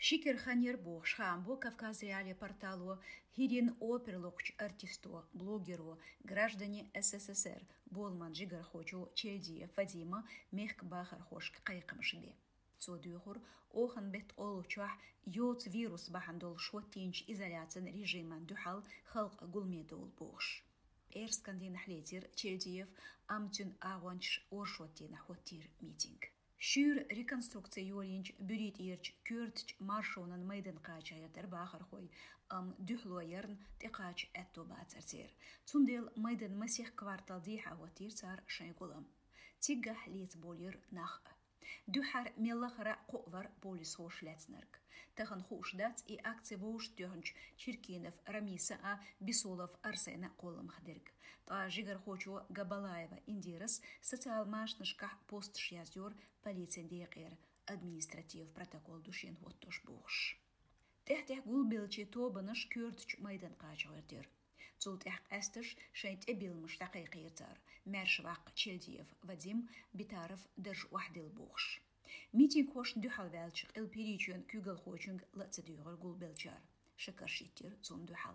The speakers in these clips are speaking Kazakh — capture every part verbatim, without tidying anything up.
Шикер ханер бо шхамбо Кавказ Реале порталу хирин оперлокч артисто, блогеру, граждане СССР болман жигар хочу Челдиев Вадима мехк бахар хошк кайкымшбе. Цодюхур охан бет олучах йоц вирус бахандол шватинч изоляцин режиман дюхал халк гулмедол бохш. Эрскандин хлетир Челдиев амтюн аванч оршватина хватир митинг. Шүр реконструкция юринч бюрит ирч кюртч маршонан мейден качаятер бахар хой ам дюхлоерн текач этто бацертер. Цундел мейден масих квартал диха ватир цар шайгулам. Тигах лит болир нах. Дюхар меллахара ковар полис хош лецнерк. Тахан хош дац и акции вош тюханч Чиркинов, Рамиса а Бисолов Арсена колом хдерк. Та жигар хочу Габалаева Индирас социал машнышка пост шязюр полиция декер административ протокол душин вот тош бош. Техтех гулбилчи тобаныш кюртч майдан качавертер. Цулт эх эстыш шейт эбил мштакай киртар. Мершвак Челдиев Вадим Битаров держ вахдил бохш. Митинг хош дюхал велчик ил перичун кюгал хочунг лацедюгал гулбилчар. Шакаршитир цум дюхал.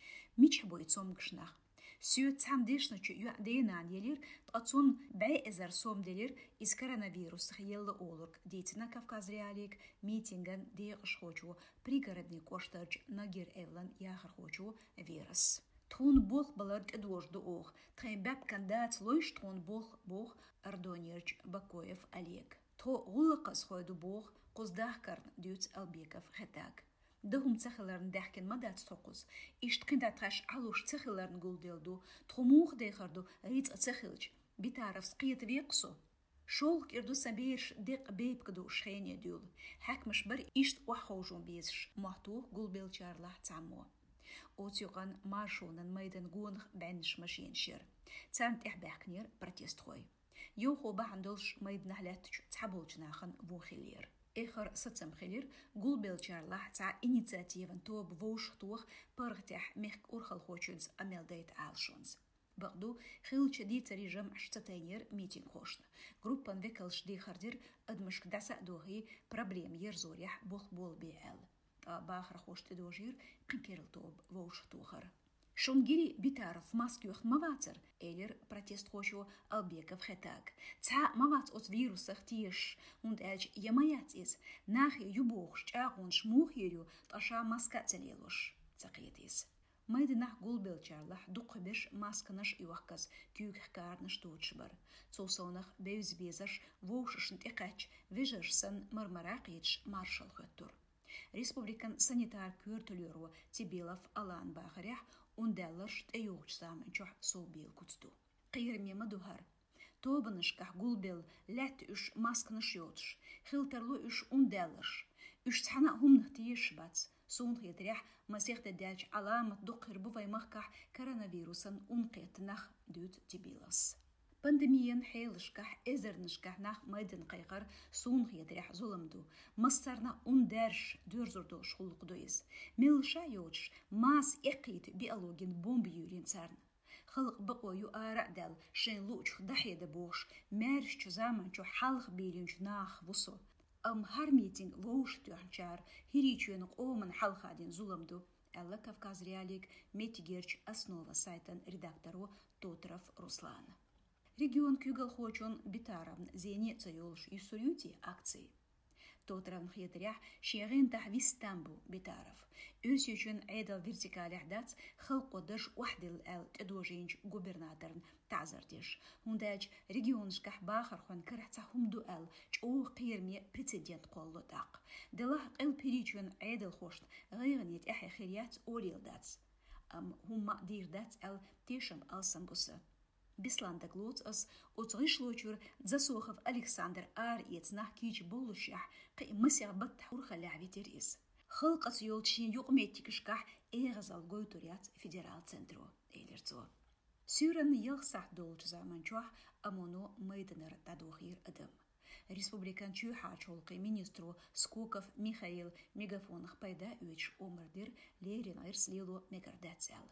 Мич бой цум гшнах. Сю цам дешночу юадейнан елир тацун бай эзер сом делир из коронавирус хиелла олург дейтина Кавказ Реалик митинган дейгш хочу пригородный коштарч нагир эвлан яхар хочу вирус. Тун бог балард эдвожду ох, тхайн баб кандат лойш тун бог бог Ардонирч Бакоев Олег. То гулакас хойду бог куздах карн дюц Албеков хетак. دهم تخلرن دهكن مدت تقص إشت قندت خش علوش تخلرن قول دلدو تخموخ ديخردو ريت تخلج بتعرف سقيت بيقصو شولك إردو سبيرش دق بيب كدو شخيني دول حك مش بر إشت وحوجون بيزش محتوه قول بيلشار لح تعمو أوتيوغان مارشونن ميدن قونخ بعنش ماشين شير تامت إحباكنير برتيست خوي يوخو بحندلش ميدن هلاتش تحبولج ناخن بوخيلير إخر ستم خلير قول بيلشار لح تاع إنيتاتيفن توب ووش توخ برغتح ميخك أورخل خوشنز أميل ديت عالشونز. بقدو خيلش دي تريجم عشتتينير ميتين خوشنا. جروبان ويكلش دي خردير أدمشك داسا دوغي برابليم يرزوريح بوخ بول بي ال. تا باخر خوش تدوجير قنكيرل توب ووش توخر. شونجيري بيتعرف ماسكيوخ مواتر إيلر بروتست خوشو ألبيكف ختاك. تا موات أوت فيروس اختيش und أج يمايات إز ناخي يبوخش تاغون شموخ يريو تاشا ماسكا تليلوش تقيتيز. مايدناح قول بيلشارلح دوقبش ماسكنش يوحكز كيوك حكارنش توتشبر. توصونخ بيوز بيزش ووشش نتقاتش ويجرش سن مرمراقيتش مارشال خطور. Республикан санитар кюртулеру Тибилов Алан Бахарях унделлерш тёюч самын чох собил кутсту. Қиырме мадухар. Тобынышках гулбел ләт үш маскныш йотш. Хилтерлу үш унделлерш. Үш цхана хумных тиешбац. Сунх етрях масехта дялч аламат духыр бувай махках коронавирусан унқетнах дют Тибилос. Пандемиян حيلشكح إزرنشكح نح ميدن قيقر سون يدرح ظلمدو مصرنا اندرش دورزردو شخلق دويز ملشا يوتش ماس إقيت بيالوجين بومبيورين سارن خلق بقوا يؤارع دل شين لوچ دحية دبوش مارش چزامن چو حلق بيلينش ناخ وصو أم هر ميتين ووش تيوحنشار هيريچوين قومن حلقادين ظلمدو ألا كافكاز رياليك ميتيجيرش أسنوفا سايتن редактору Тотров Руслан. Регион Кюгал Хочон Битаравн Зене Цайолш Юсурюти акции. Тотравн Хиетрях Шерин Тахвис Тамбу Битаров. Юрсючен Эдал Вертикаль Ахдац Халкодыш Ухдил Эл Тедожинч губернаторн Тазардиш. Хундач регионшках Бахархон Карахцахум Дуэл Чо Қирме прецедент Колло Так. Делах Эл Перичен Эдал Хошт Гайганет Ахи Хирият Орилдац. Ам Хумма Дирдац Эл Тешам Алсамбуса. Бисланда глоц ас оцгишлочур засохов Александр ар ецнах кич болушах қи мыся бат хурха лавитерис хылқас юлчин юқметикшках эғазал гойтуриат федерал центру элерцо сюрен йылсах долч заманчуах амоно мейденер тадохир адам республикан чуха чолқи министру Скоков Михаил мегафонах пайда үч омырдир лерин айрслилу мегардацел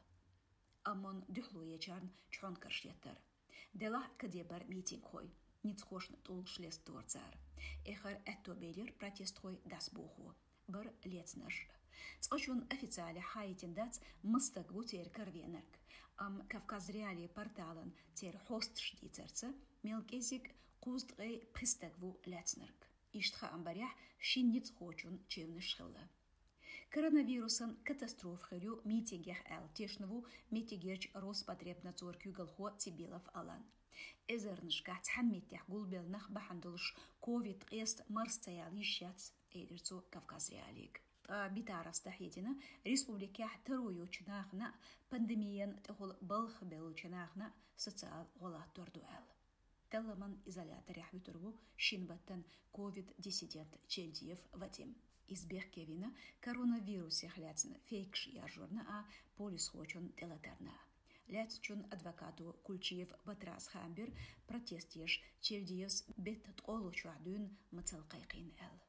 Амон дюхлуе чарн чхон каршеттер. Дела кадебар митинг хой. Ницхошн тул шлес торцар. Эхар этто белер протест хой дас боху. بر ليتنر تقشون أفيتالي حايتين دات مستقبو تير كروينرك أم كافكاز ريالي بارتالن تير حوست شدي ترسة ميلكيزيك قوزد غي بخستقبو لاتنرك إشتخا أمباريح شين نيتخوچون چيون شخلة коронавирусын катастроф хырю митингех әл тешневу митигерч Роспотребнадзор кюгалхо тибилов алан. Эзернышка тхамметтех гулбелнах бахандылыш ковид эст марстаял ищац эдерцу Кавказ реалик. Битарас тахедина республика тарую чынахна пандемиян тахул балх белу чынахна социал голат тордуэл. Телламан изолятор яхвитурву шинбаттан ковид-диссидент Челдиев Вадим. Избег Кевина коронавирус яхляцна фейкш яжурна а полис хочун телатарна. Ляцчун адвокату Кульчиев Батрас Хамбер протест еш Челдиевс бет толу чуадун мацал кайкин эл.